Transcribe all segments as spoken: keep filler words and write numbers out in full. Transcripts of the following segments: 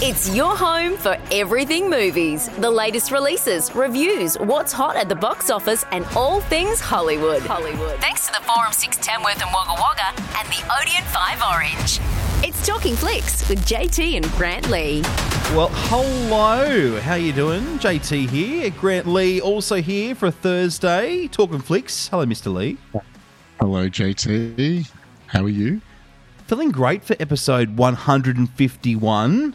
It's your home for everything movies, the latest releases, reviews, what's hot at the box office, and all things Hollywood. Hollywood. Thanks to the Forum six Tamworth and Wagga Wagga and the Odeon five Orange. It's Talking Flicks with J T and Grant Lee. Well, hello. How you doing? J T here. Grant Lee also here for a Thursday. Talking Flicks. Hello, Mister Lee. Hello, J T. How are you? Feeling great for episode one hundred fifty-one.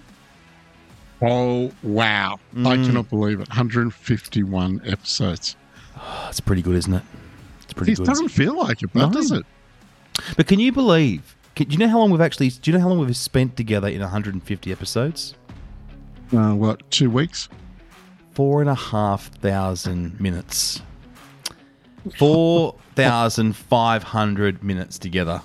Oh, wow. Mm. I cannot believe it. one hundred fifty-one episodes. Oh, it's pretty good, isn't it? It's pretty it good. It doesn't feel like it, but no. does it? But can you believe... Do you know how long we've actually... Do you know how long we've spent together in one hundred fifty episodes? Uh, what, two weeks? Four and a half thousand minutes. Four thousand five hundred minutes together.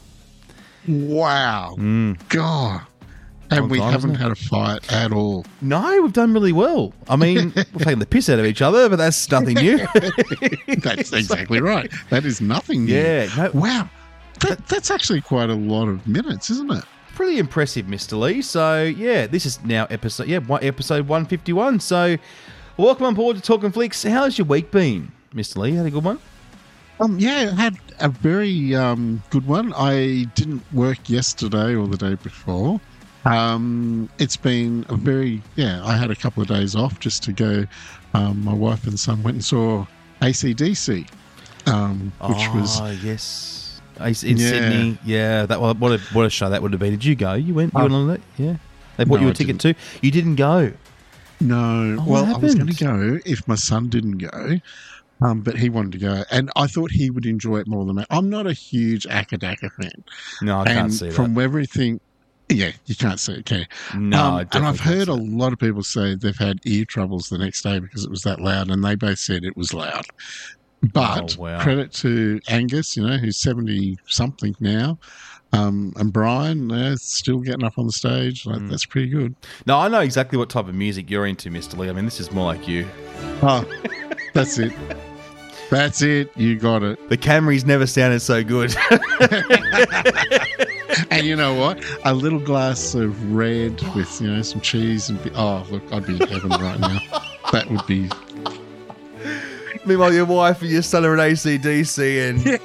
Wow. Mm. God. And we time, haven't had a fight at all. No, we've done really well. I mean, we've taken the piss out of each other, but that's nothing new. That's exactly right. That is nothing new. Yeah. No, wow. That, that's actually quite a lot of minutes, isn't it? Pretty impressive, Mister Lee. So, yeah, this is now episode yeah one, episode one fifty-one. So, welcome on board to Talking Flicks. How's your week been, Mister Lee? Had a good one? Um, yeah, I had a very um, good one. I didn't work yesterday or the day before. Um, it's been a very, yeah, I had a couple of days off just to go. Um, my wife and son went and saw A C D C, um, which oh, was... Oh, yes. In yeah. Sydney. Yeah, that what a, what a show that would have been. Did you go? You went, you uh, went on that? Yeah. They bought no, you a I ticket didn't. too? You didn't go? No. Oh, well, I was going to go if my son didn't go. Um, but he wanted to go, and I thought he would enjoy it more than me. I'm not a huge Akadaka fan. No, I and can't see that. From everything... Yeah, you can't see it, can you? No, um, I and I've heard a it. lot of people say they've had ear troubles the next day because it was that loud, and they both said it was loud. But oh, wow. credit to Angus, you know, who's seventy-something now, um, and Brian, they're still getting up on the stage. Like, mm. That's pretty good. No, I know exactly what type of music you're into, Mister Lee. I mean, this is more like you. Oh, that's it. That's it. You got it. The Camrys never sounded so good. And you know what? A little glass of red with, you know, some cheese and... Be- oh, look, I'd be in heaven right now. That would be... Meanwhile, your wife and your son are at A C D C and... Yeah.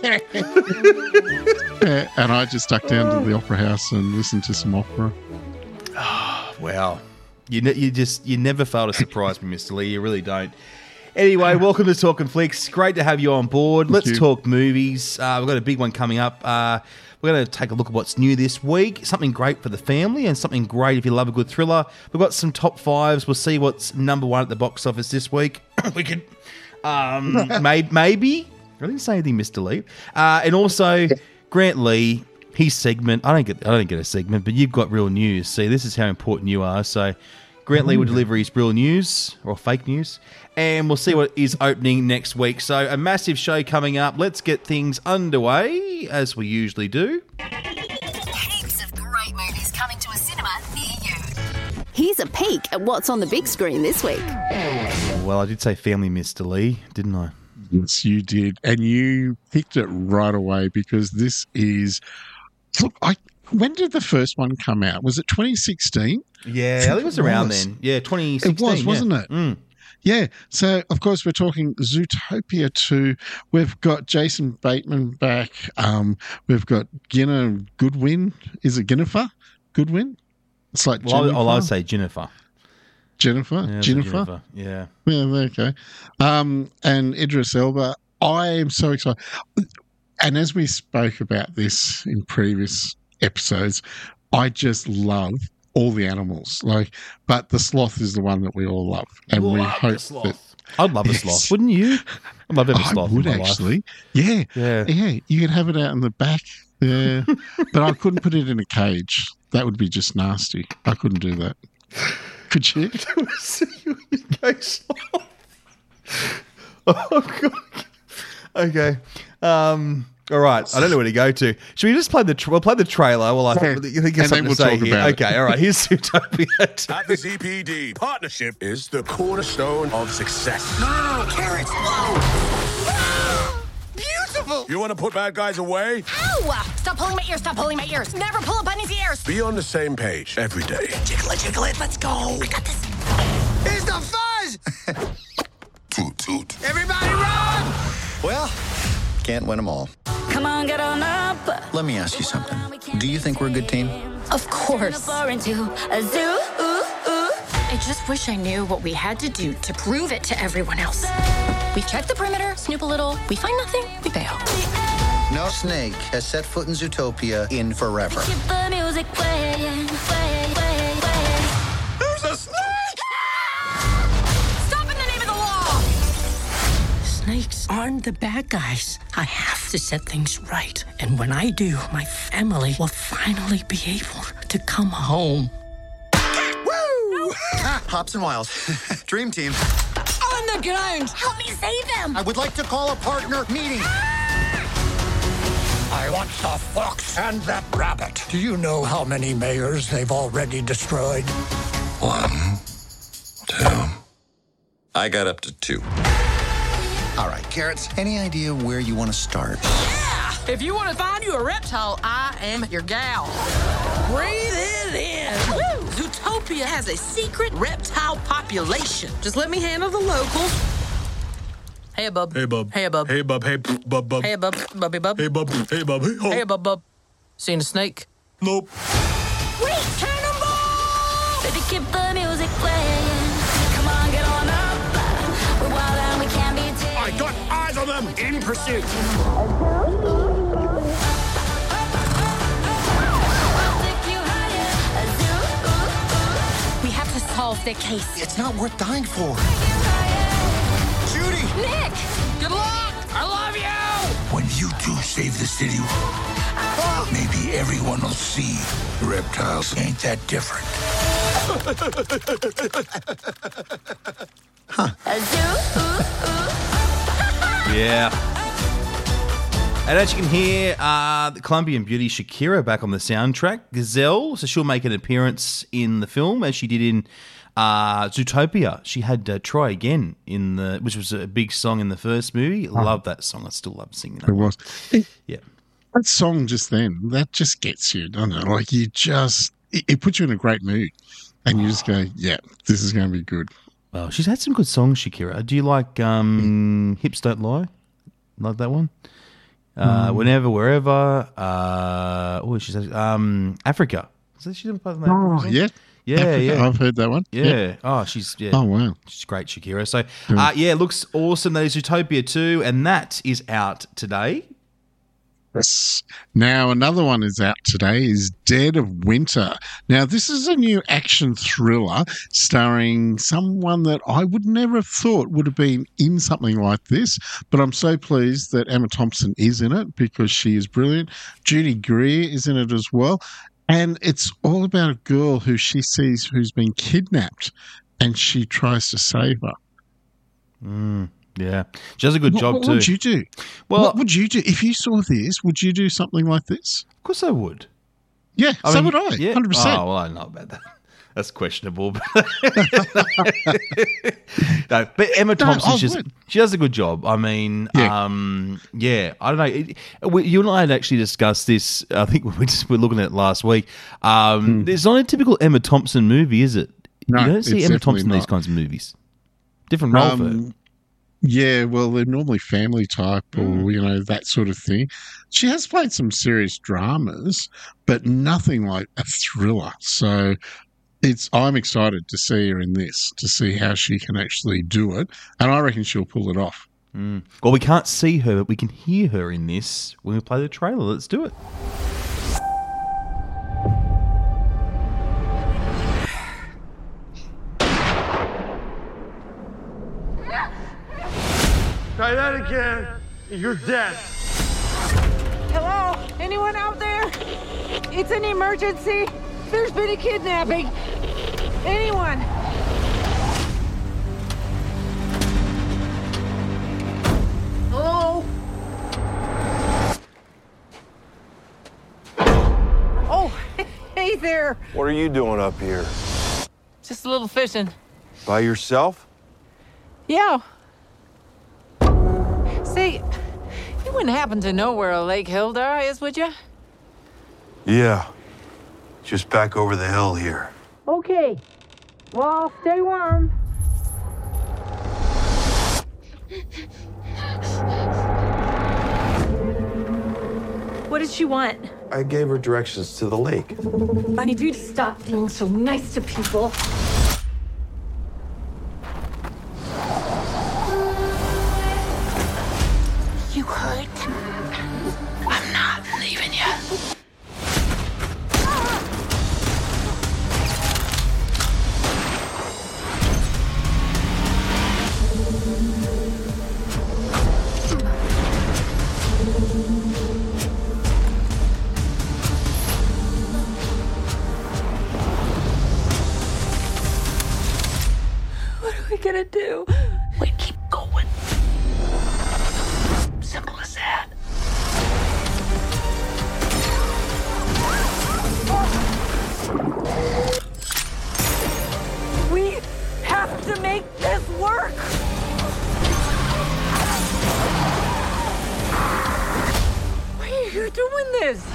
Yeah, and I just ducked down to the opera house and listened to some opera. Oh, wow. You, ne- you just... You never fail to surprise me, Mister Lee. You really don't. Anyway, welcome to Talking Flicks. Great to have you on board. Thank Let's you. talk movies. Uh, we've got a big one coming up. Uh, we're going to take a look at what's new this week. Something great for the family and something great if you love a good thriller. We've got some top fives. We'll see what's number one at the box office this week. we could, um, may- maybe. I didn't say anything, Mister Lee. Uh, and also, Grant Lee, his segment. I don't get. I don't get a segment, but you've got real news. See, this is how important you are. So, Grant Lee will deliver his real news or fake news. And we'll see what is opening next week. So a massive show coming up. Let's get things underway, as we usually do. Heaps of great movies coming to a cinema near you. Here's a peek at what's on the big screen this week. Well, I did say family, Mister Lee, didn't I? Yes, you did. And you picked it right away because this is... Look, I... When did the first one come out? Was it twenty sixteen? Yeah, I think it was around then. Yeah, twenty sixteen. It was, wasn't yeah. it? Mm. Yeah. So, of course, we're talking Zootopia two. We've got Jason Bateman back. Um, we've got Ginna Goodwin. Is it Jennifer Goodwin? It's like well, Jennifer. I'll, I'll say Jennifer. Jennifer? Yeah, Jennifer? Jennifer. Yeah. Yeah, okay. Um, and Idris Elba. I am so excited. And as we spoke about this in previous episodes, I just love all the animals. Like, but the sloth is the one that we all love, and love we hope the sloth. that. I'd love a Yes. sloth, wouldn't you? I'd love to have a sloth. I would in my actually. life. Yeah, Yeah. yeah. You could have it out in the back. Yeah, but I couldn't put it in a cage. That would be just nasty. I couldn't do that. Could you? Okay, sloth. Oh god. Okay. Um. All right. I don't know where to go to. Should we just play the? Tra- we'll play the trailer. Well, I think Yeah. you think And something then to we'll say talk here. about it. Okay. All right. Here's Zootopia. At the Z P D, partnership is the cornerstone of success. No, no, no, carrots! Whoa! Beautiful! awful. You want to put bad guys away? Ow! Stop pulling my ears, stop pulling my ears. Never pull a bunny's ears. Be on the same page every day. Jiggle it, jiggle it, let's go. I got this. Here's the fuzz! Toot, toot. Everybody run! Well, can't win them all. Come on, get on up. Let me ask you something. Do you think we're a good team? Of course. Into a zoo. I just wish I knew what we had to do to prove it to everyone else. We check the perimeter, snoop a little, we find nothing, we bail. No snake has set foot in Zootopia in forever. Keep the music playing, play, play, play. There's a snake! Stop in the name of the law! Snakes aren't the bad guys. I have to set things right. And when I do, my family will finally be able to come home. Woo! Hops and Wiles. Dream team. On the ground! Help me save them! I would like to call a partner meeting. I want the fox and that rabbit. Do you know how many mayors they've already destroyed? One, two. I got up to two. All right, Carrots, any idea where you want to start? Yeah! If you want to find you a reptile, I am your gal. Breathe it in. Woo! Zootopia has a secret reptile population. Just let me handle the locals. Hey, bub. Hey, bub. Hey, bub. Hey, bub. Hey, bub, bub. Hey, bub. Bubby, bub. Hey, bub. Hey, bub. Hey, ho. Hey, bub, bub. Seen a snake? Nope. Wait, cannonball! Baby, keep the music playing. Come on, get on up. We're wild and we can't be tamed. I got eyes on them. In pursuit. I'll take you higher. A zoo. We have to solve their case. It's not worth dying for. Judy! Nick! Good luck! I love you! When you two save the city, maybe everyone will see reptiles ain't that different. A zoo. Yeah. And as you can hear, uh, the Colombian beauty Shakira back on the soundtrack. Gazelle, so she'll make an appearance in the film as she did in uh, Zootopia. She had uh, Try Again, in the, which was a big song in the first movie. Love that song. I still love singing that It was. It, Yeah. that song just then, that just gets you, doesn't it? Like you just, it, it puts you in a great mood. And you just go, yeah, this is going to be good. Well, she's had some good songs, Shakira. Do you like um, Hips Don't Lie? Like that one? Uh, Mm. Whenever, Wherever. Uh, oh, she's um, Africa. Is that she didn't play that? Oh, yeah. Yeah, Africa, yeah. I've heard that one. Yeah. Oh, she's yeah. Oh, wow. She's great, Shakira. So, uh, yeah, looks awesome. That is Zootopia two, and that is out today. Yes. Now, another one is out today is Dead of Winter. Now, this is a new action thriller starring someone that I would never have thought would have been in something like this, but I'm so pleased that Emma Thompson is in it because she is brilliant. Judy Greer is in it as well. And it's all about a girl who she sees who's been kidnapped and she tries to save her. Mm, yeah. She does a good What, job what too. would you do? Well- what would you do? If you saw this, would you do something like this? Of course I would. Yeah, I so mean, would I, yeah. one hundred percent. Oh, well, I don't know about that. That's questionable. But, no, but Emma Thompson, I she's, would. she does a good job. I mean, Yeah. um, yeah, I don't know. It, we, you and I had actually discussed this. I think we just were looking at it last week. Um, It's not a typical Emma Thompson movie, is it? No, you don't see it's Emma definitely Thompson in these not. kinds of movies. Different role for her. Um, yeah, well, they're normally family type or, Mm. you know, that sort of thing. She has played some serious dramas, but nothing like a thriller. So it's I'm excited to see her in this, to see how she can actually do it. And I reckon she'll pull it off. Mm. Well, we can't see her, but we can hear her in this when we play the trailer. Let's do it. Try that again. You're dead. Hello? Anyone out there? It's an emergency. There's been a kidnapping. Anyone? Hello? Oh, hey there. What are you doing up here? Just a little fishing. By yourself? Yeah. Say, you wouldn't happen to know where Lake Hildar is, would you? Yeah. Just back over the hill here. Okay. Well, stay warm. What did she want? I gave her directions to the lake. I need you to stop being so nice to people. You hurt? I'm not leaving you. What are we gonna do? We keep going. Simple as that. We have to make this work. Why are you doing this?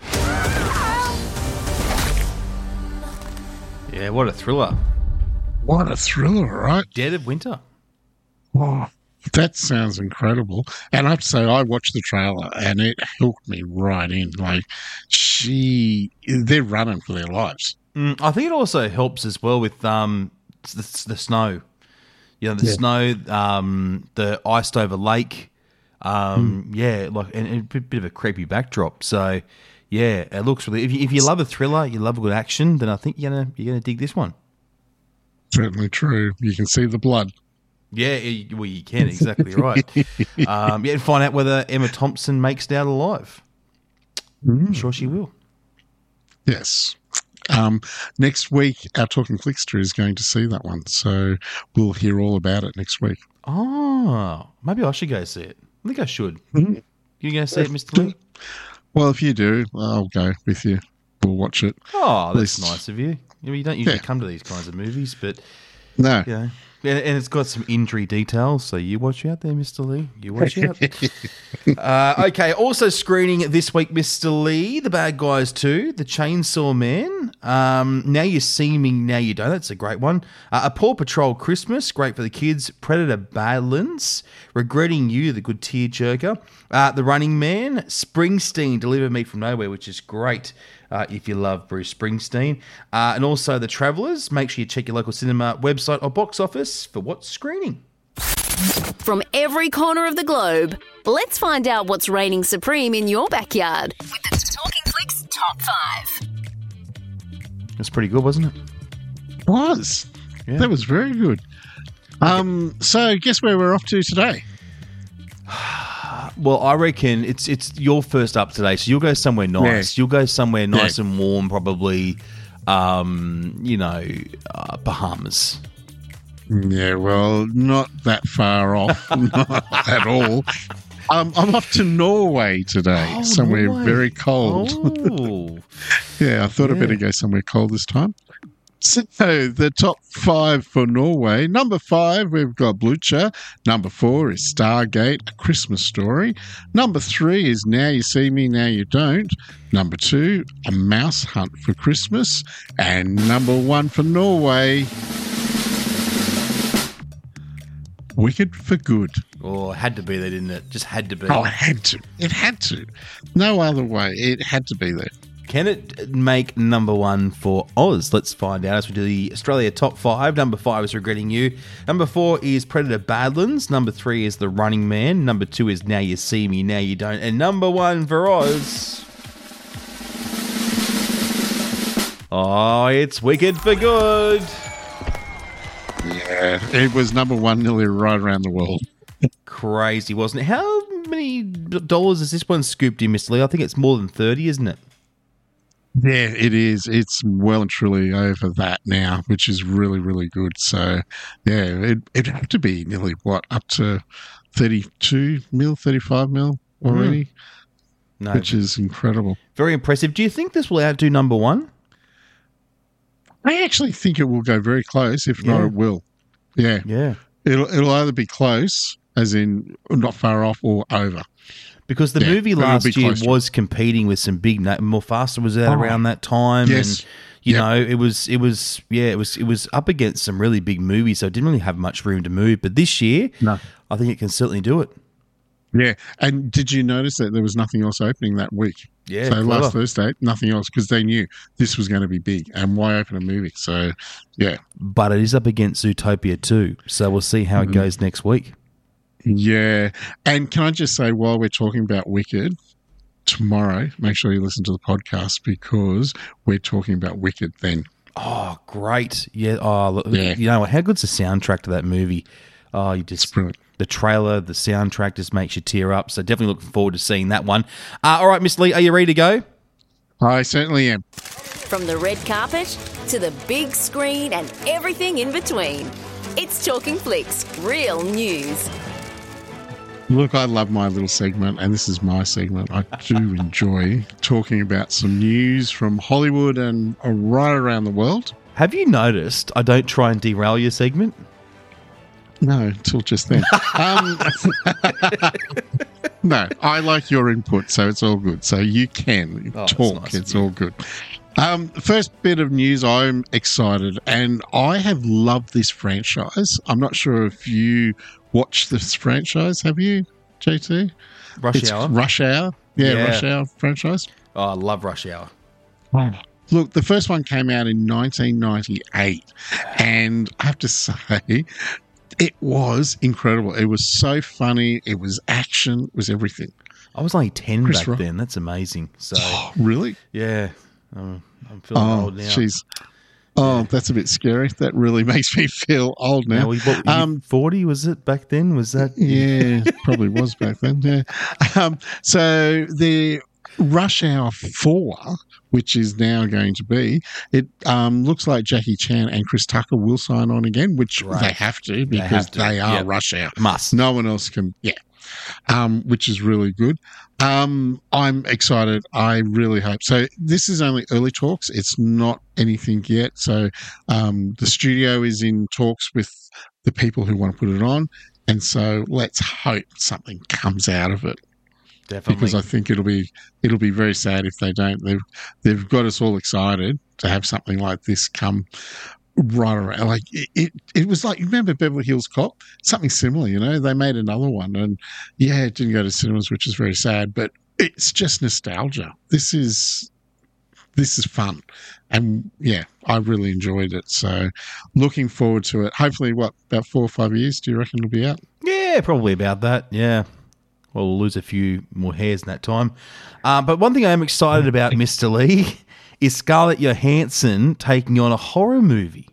Yeah, what a thriller. What a thriller, right? Dead of Winter. Oh, that sounds incredible. And I have to say, I watched the trailer and it hooked me right in. Like, she, they're running for their lives. Mm, I think it also helps as well with um the, the snow. You know, the Yeah. snow, um, the iced over lake. Um, Yeah, like and, and a bit, bit of a creepy backdrop. So, yeah, it looks really. If you, if you love a thriller, you love a good action, then I think you're gonna you're gonna dig this one. Certainly true. You can see the blood. Yeah, you- well, you can exactly right. Um, yeah, and find out whether Emma Thompson makes it out alive. I'm sure she will. Yes. Um, next week, our Talking Flickster is going to see that one. So we'll hear all about it next week. Oh, maybe I should go see it. I think I should. Mhm. You going to see it, Mister Lee? Well, if you do, I'll go with you. We'll watch it. Oh, At that's least- nice of you. You know, you don't usually Yeah. come to these kinds of movies, but No. you know, and, and it's got some injury details. So you watch out there, Mister Lee. You watch out. uh, okay. Also screening this week, Mister Lee, The Bad Guys Two, The Chainsaw Man. Um, Now You See Me, Now You Don't. That's a great one. Uh, a Paw Patrol Christmas, great for the kids. Predator Badlands, Regretting You, the good tearjerker. Uh, the Running Man, Springsteen, Deliver Me From Nowhere, which is great. Uh, if you love Bruce Springsteen. Uh, and also The Travellers. Make sure you check your local cinema website or box office for what's screening. From every corner of the globe, let's find out what's reigning supreme in your backyard with the Talking Flicks Top five. That's pretty good, wasn't it? Was. Yeah. That was very good. Um, so guess where we're off to today? Well, I reckon it's it's your first up today, so you'll go somewhere nice. Yeah. You'll go somewhere nice Yeah. and warm, probably, um, you know, uh, Bahamas. Yeah, well, not that far off, not at all. Um, I'm off to Norway today, Oh, somewhere Norway. very cold. Oh. Yeah, I thought I'd Yeah. better go somewhere cold this time. So, the top five for Norway. Number five, we've got Blucher. Number four is Stargate, A Christmas Story. Number three is Now You See Me, Now You Don't. Number two, A Mouse Hunt for Christmas. And number one for Norway, Wicked for Good. Oh, it had to be there, didn't it? Just had to be. Oh, it had to. It had to. No other way. It had to be there. Can it make number one for Oz? Let's find out as we do the Australia top five. Number five is Regretting You. Number four is Predator Badlands. Number three is The Running Man. Number two is Now You See Me, Now You Don't. And number one for Oz. Oh, it's Wicked for Good. Yeah, it was number one nearly right around the world. Crazy, wasn't it? How many dollars is this one scooped in, Mister Lee? I think it's more than thirty, isn't it? Yeah, it is. It's well and truly over that now, which is really, really good. So, yeah, it, it'd have to be nearly, what, up to thirty-two mil, thirty-five mil already, Mm. No, which is incredible. very impressive. Do you think this will outdo number one? I actually think it will go very close. If not, Yeah. it will. Yeah. Yeah. It'll, it'll either be close, as in not far off, or over. Because the Yeah, movie it'll last be year close to was competing with some big na- Mufasa was out Oh. around that time, Yes. and you Yep. know it was it was yeah it was it was up against some really big movies, so it didn't really have much room to move. But this year, No. I think it can certainly do it. Yeah, and did you notice that there was nothing else opening that week? Yeah, so clever. last Thursday, nothing else because they knew this was going to be big, and why open a movie? So, yeah, But it is up against Zootopia too, so we'll see how it Mhm. goes next week. yeah. And can I just say, while we're talking about Wicked, tomorrow, make sure you listen to the podcast because we're talking about Wicked then. Oh, great! Yeah. Oh, look, Yeah. you know what? How good's the soundtrack to that movie? Oh, you just It's brilliant. the trailer, the soundtrack just makes you tear up. So definitely looking forward to seeing that one. Uh, all right, Miss Lee, are you ready to go? I certainly am. From the red carpet to the big screen and everything in between. It's Talking Flicks, real news. Look, I love my little segment, and this is my segment. I do enjoy talking about some news from Hollywood and uh, right around the world. Have you noticed I don't try and derail your segment? No, until just then. um, no, I like your input, so it's all good. So you can Oh, that's talk. nice It's of you. all good. Um, first bit of news, I'm excited, and I have loved this franchise. I'm not sure if you watched this franchise. Have you, J T? Rush It's Hour? Rush Hour. Yeah, Yeah. Rush Hour franchise. Oh, I love Rush Hour. Look, the first one came out in nineteen ninety-eight, and I have to say, it was incredible. It was so funny. It was action. It was everything. I was only ten Chris back Rock. then. That's amazing. So, Really? yeah, um, I'm feeling Oh, old now. jeez. Oh, that's a bit scary. That really makes me feel old now. Now, we, what, you um, forty was it back then? Was that? yeah, probably was back then. Yeah. Um, so the Rush Hour four, which is now going to be, it um, looks like Jackie Chan and Chris Tucker will sign on again, which Right. they have to because have to. they are Yep. Rush Hour. Must. No one else can. Yeah. Um, which is really good. Um, I'm excited. I really hope. So this is only early talks. It's not anything yet. So um, the studio is in talks with the people who want to put it on. And so let's hope something comes out of it. Definitely. Because I think it'll be it'll be very sad if they don't. They've they've got us all excited to have something like this come right around. Like it, it, it was like, you remember Beverly Hills Cop? Something similar, you know. They made another one, and yeah, it didn't go to cinemas, which is very sad. But it's just nostalgia. This is this is fun, and yeah, I really enjoyed it. So looking forward to it. Hopefully, what about four or five years? Do you reckon it'll be out? Yeah, probably about that. Yeah. Well, we'll lose a few more hairs in that time. Uh, but one thing I am excited about, Mister Lee, is Scarlett Johansson taking on a horror movie.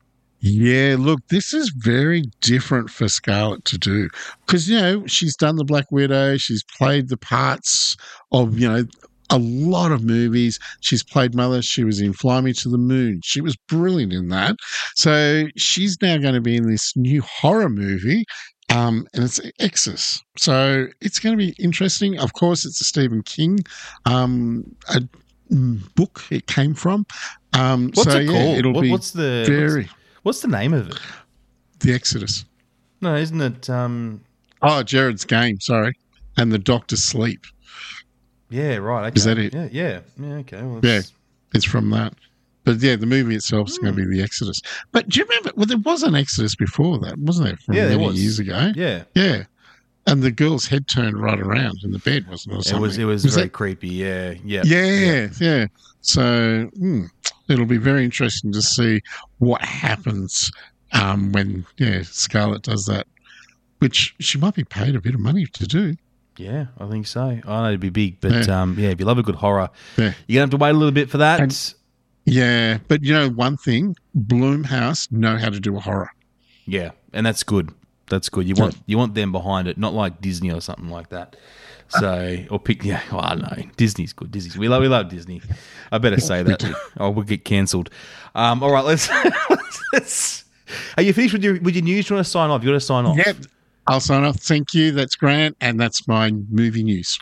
Yeah, look, this is very different for Scarlett to do because, you know, she's done the Black Widow. She's played the parts of, you know, a lot of movies. She's played Mother. She was in Fly Me to the Moon. She was brilliant in that. So she's now going to be in this new horror movie. Um, and it's Exorcist. So it's going to be interesting. Of course, it's a Stephen King um, a book it came from. Um, What's so, it yeah, called? it'll What- be what's the very what's, what's the name of it? The Exodus. No, isn't it? Um, Oh, Jared's Game. Sorry, and the Doctor's Sleep. yeah, right. Okay. Is that it? Yeah, yeah, yeah. Okay. Well, Yeah, it's- it's from that. But yeah, the movie itself is going to be the Exodus. But do you remember? Well, there was an Exodus before that, wasn't there? From Yeah, there many was. years ago. Yeah. Yeah. And the girl's head turned right around in the bed, wasn't it? Or It something? was. It was, very that- creepy. Yeah. Yeah. Yeah, yeah. So mm, it'll be very interesting to see what happens um, when yeah Scarlett does that, which she might be paid a bit of money to do. Yeah, I think so. I know it'd be big, but Yeah. um, yeah, if you love a good horror, Yeah. you're gonna have to wait a little bit for that. And- Yeah, but you know one thing, Blumhouse know how to do a horror. Yeah, and that's good. That's good. You want you want them behind it, not like Disney or something like that. So or pick yeah, well, I don't know. Disney's good. Disney's we love we love Disney. I better say that. Oh, we'll get cancelled. Um, all right, let's, let's. Are you finished with your with your news? Do you want to sign off? You got to sign off. Yep, I'll sign off. Thank you. That's Grant, and that's my movie news.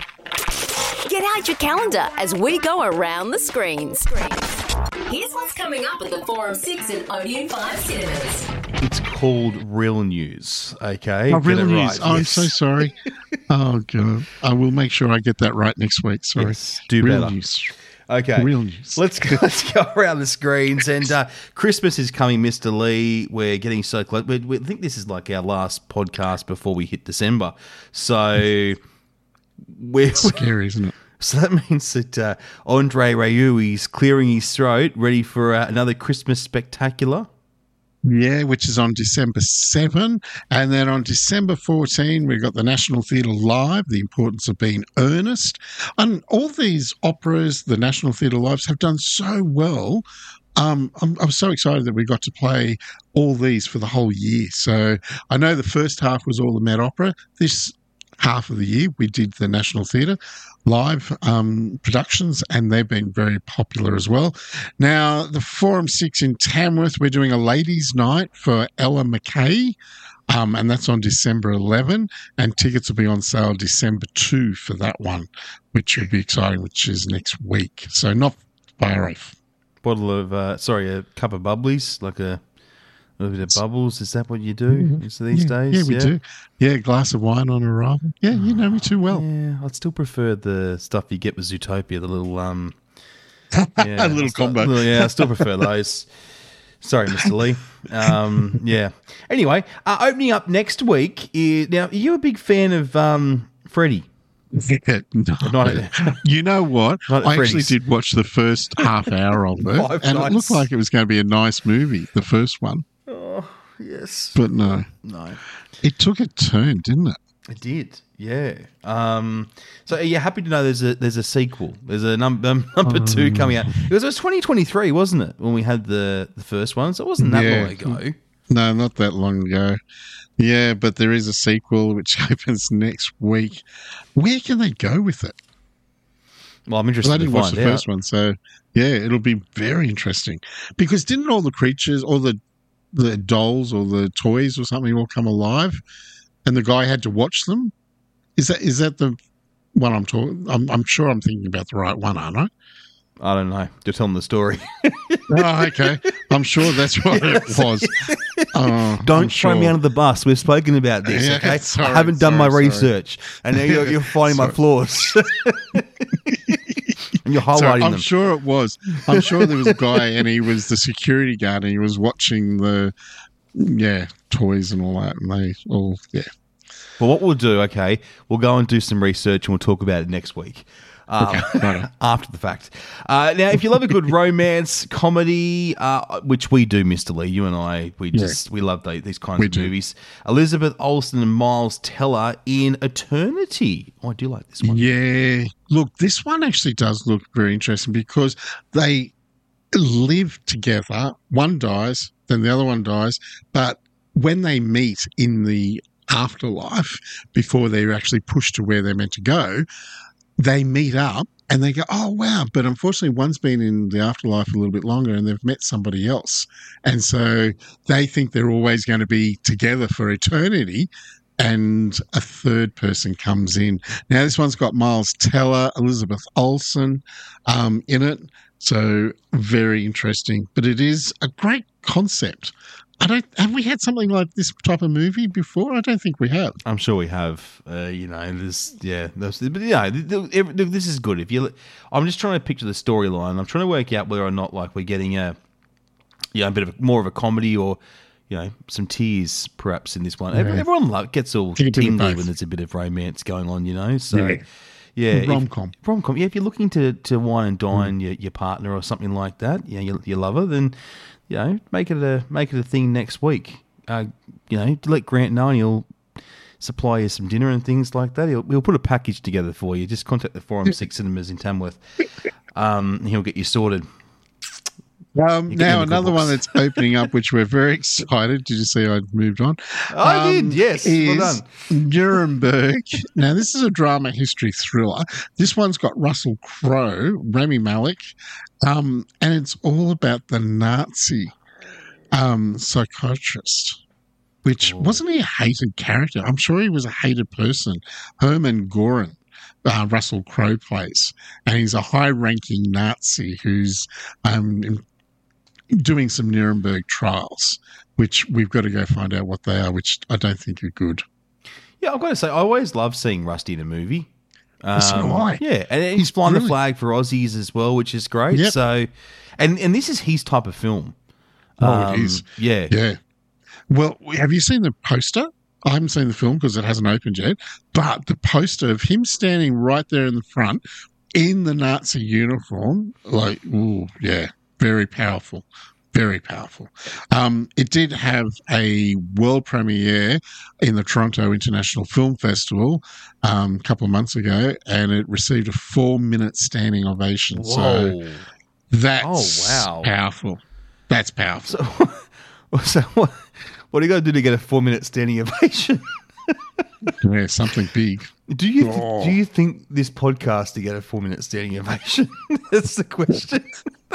Get out your calendar as we go around the screens. Here's what's coming up at the Forum six and Odeon five cinemas. It's called Real News. Okay, Oh, Get real it news. right. Oh, I'm Yes. so sorry. Oh, God. I will make sure I get that right next week. Sorry. Yes, do real better. news. Okay, Real news. Let's go, let's go around the screens. And uh, Christmas is coming, Mister Lee. We're getting so close. We, we think this is like our last podcast before we hit December. So we're It's scary, isn't it? So that means that uh, Andre Rieu is clearing his throat, ready for uh, another Christmas spectacular. Yeah, which is on December seventh. And then on December fourteenth, we've got the National Theatre Live, The Importance of Being Earnest. And all these operas, the National Theatre Lives, have done so well. Um, I'm, I'm so excited that we got to play all these for the whole year. So I know the first half was all the Met Opera. This half of the year, we did the National Theatre Live um, productions, and they've been very popular as well. Now, the Forum six in Tamworth, we're doing a ladies' night for Ella McKay, um, and that's on December eleventh, and tickets will be on sale December second for that one, which will be exciting, which is next week. So not far off. Bottle of, uh, sorry, a cup of bubblies, like a little bit of bubbles. Is that what you do Mm-hmm. is these yeah, days? Yeah, we do. Yeah, a glass of wine on arrival. Yeah, you know me too well. Yeah, I'd still prefer the stuff you get with Zootopia, the little um, a yeah, little still- combo. little- yeah, I still prefer those. Sorry, Mister Lee. Um, yeah. Anyway, uh, opening up next week. Is, now, are you a big fan of um, Freddy? Yeah, no. Not- You know what? Not at I actually Freddy's. did watch the first half hour of it, Five and it Nights. looked like it was going to be a nice movie, the first one. Oh, yes. But no. No. It took a turn, didn't it? It did, yeah. Um, so are you happy to know there's a there's a sequel? There's a num- um, number two coming out. It was, it was twenty twenty-three, wasn't it, when we had the, the first one? So it wasn't that Yeah. long ago. No, not that long ago. Yeah, but there is a sequel which opens next week. Where can they go with it? Well, I'm Well, interested I to didn't watch find the out. first one, so yeah, it'll be very interesting. Because didn't all the creatures, all the the dolls or the toys or something all come alive, and the guy had to watch them? Is that is that the one I'm talking? I'm, I'm sure I'm thinking about the right one, aren't I? I don't know. You're telling the story. Oh, okay. I'm sure that's what it was. Oh, Don't I'm throw me sure. under the bus. We've spoken about this, Yeah, okay? sorry, I haven't done my sorry, sorry. research, and now you're, you're finding my Sorry. flaws. And you're highlighting Sorry, I'm them. sure it was. I'm sure there was a guy, and he was the security guard, and he was watching the yeah toys and all that, and they all yeah. Well, what we'll do, okay, we'll go and do some research, and we'll talk about it next week. Um, Okay, righto. after the fact. Uh, now, if you love a good romance comedy, uh, which we do, Mister Lee, you and I, we Yeah. just we love the, these kinds We of do. movies. Elizabeth Olsen and Miles Teller in Eternity. Oh, I do like this one. Yeah. Look, this one actually does look very interesting because they live together. One dies, then the other one dies. But when they meet in the afterlife, before they're actually pushed to where they're meant to go, they meet up and they go, oh, wow. But unfortunately, one's been in the afterlife a little bit longer and they've met somebody else. And so they think they're always going to be together for eternity. And a third person comes in. Now, this one's got Miles Teller, Elizabeth Olsen um, in it. So very interesting. But it is a great concept. I don't. Have we had something like this type of movie before? I don't think we have. I'm sure we have. Uh, you know, there's yeah, there's, but yeah, th- th- every- this is good. If you, I'm just trying to picture the storyline. I'm trying to work out whether or not like we're getting a, yeah, a bit of a, more of a comedy or, you know, some tears perhaps in this one. Every, Yeah. everyone lo- gets all Think a bit of tingly both. when there's a bit of romance going on. You know, so. Yeah. Yeah, if- Rom-com. rom-com. Yeah, if you're looking to, to wine and dine Mm. your, your partner or something like that, yeah, your, your lover, then you know make it a make it a thing next week. Uh, you know, let Grant know, and he'll supply you some dinner and things like that. He'll, he'll put a package together for you. Just contact the Forum Six Cinemas in Tamworth. Um, and he'll get you sorted. Um, You can now have a good another one books. that's opening up, which we're very excited. Did you see I moved on? I did, yes. Well Is Nuremberg. Now this is a drama history thriller. This one's got Russell Crowe, Rami Malek, um, and it's all about the Nazi um, psychiatrist. Which wasn't he a hated character? I'm sure he was a hated person. Herman Goring. Uh, Russell Crowe plays, and he's a high-ranking Nazi who's um, in- doing some Nuremberg trials, which we've got to go find out what they are, which I don't think are good. Yeah, I've got to say, I always love seeing Rusty in a movie. Um, so do I. Yeah, and he's flying Really? the flag for Aussies as well, which is great. Yep. So, and and this is his type of film. Oh, Um, it is. Yeah. Yeah. Well, have you seen the poster? I haven't seen the film because it hasn't opened yet, but the poster of him standing right there in the front in the Nazi uniform, like, ooh, yeah, very powerful. Very powerful. Um, it did have a world premiere in the Toronto International Film Festival um, a couple of months ago, and it received a four-minute standing ovation. So Whoa. that's Oh, wow. powerful. That's powerful. So, so what, what do you got to do to get a four-minute standing ovation? Yeah, something big. Do you th- Oh. do you think this podcast to get a four-minute standing ovation? That's the question.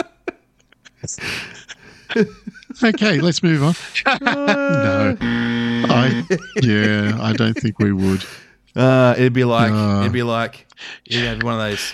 Okay, let's move on. No, I yeah, I don't think we would. Uh, it'd be like Uh. it'd be like yeah, one of those.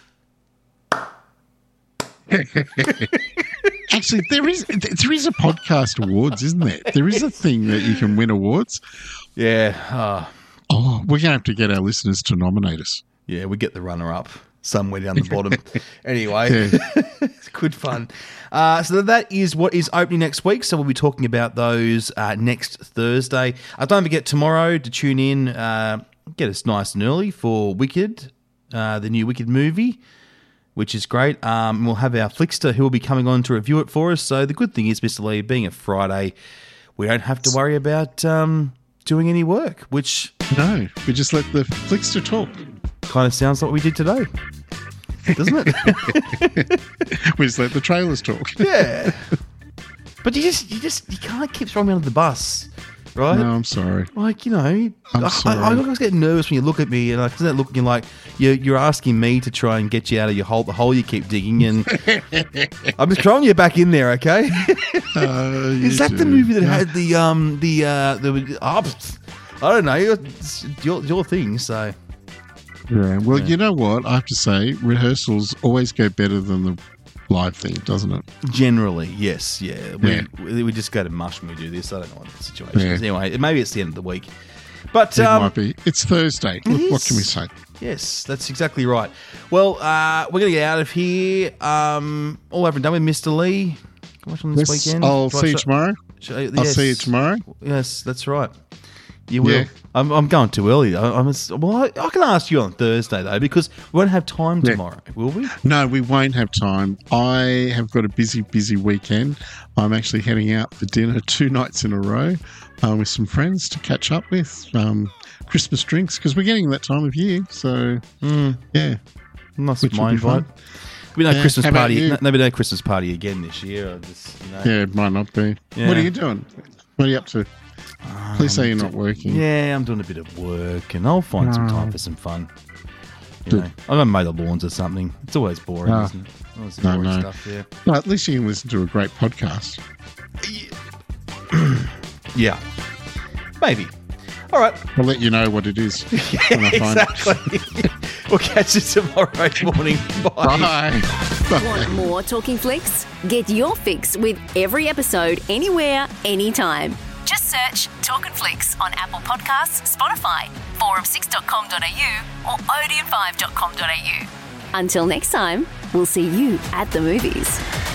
Actually, there is there is a podcast awards, isn't there? There is a thing that you can win awards. Yeah. Uh, Oh, we're gonna have to get our listeners to nominate us. Yeah, we get the runner-up somewhere down the bottom. Anyway, Yeah. it's good fun. Uh, so that is what is opening next week. So we'll be talking about those uh, next Thursday. Uh, don't forget tomorrow to tune in, uh, get us nice and early for Wicked, uh, the new Wicked movie, which is great. Um, we'll have our Flickster who will be coming on to review it for us. So the good thing is, Mister Lee, being a Friday, we don't have to worry about um, doing any work, which No, we just let the Flickster talk. kind of sounds like what we did today, doesn't it? We just let the trailers talk. Yeah. But you just, you just, you can't keep throwing me under the bus, right? No, I'm sorry. Like, you know, I'm I, sorry. I, I always get nervous when you look at me and like, isn't that looking like you're, you're asking me to try and get you out of your hole, the hole you keep digging, and I'm just throwing you back in there, okay? Uh, Is you that the do. movie that No. had the um the uh the oh, pfft, I don't know, it's your your thing, so Yeah. Well, you know what? I have to say, rehearsals always go better than the live thing, doesn't it? generally, yes, yeah. We, Yeah. we, we just go to mush when we do this. I don't know what the situation Yeah. is. Anyway, maybe it's the end of the week. But It um, might be. It's Thursday. What, what can we say? Yes, that's exactly right. Well, uh, we're going to get out of here. Um, all over and done with Mister Lee. Watch on this Yes, weekend. I'll Right, see you so- tomorrow. so- I'll yes. see you tomorrow. Yes, that's right. You will. Yeah. I'm, I'm going too early. I, I'm, well, I, I can ask you on Thursday, though, because we won't have time Yeah. tomorrow, will we? No, we won't have time. I have got a busy, busy weekend. I'm actually heading out for dinner two nights in a row uh, with some friends to catch up with. Um, Christmas drinks, because we're getting that time of year. So, Mm. yeah. Nice Which will my be invite. fun. There'll be no Yeah. Christmas How about party. you? No, there'll be no Christmas party again this year. I just, you know. Yeah, it might not be. Yeah. What are you doing? What are you up to? Please say you're not working. Yeah, I'm doing a bit of work, and I'll find some time No. for some fun. You Good. know, I'm gonna mow the lawns or something. It's always boring, Ah. isn't it? Always the No, boring no. stuff. Yeah. Well, at least you can listen to a great podcast. Yeah. Maybe. All right. I'll let you know what it is when I find Exactly. We'll catch you tomorrow morning. Bye. Bye. Bye. Want more Talking Flicks? Get your fix with every episode anywhere, anytime. Just search Talking Flicks on Apple Podcasts, Spotify, forum six dot com dot a u or odeon five dot com dot a u. Until next time, we'll see you at the movies.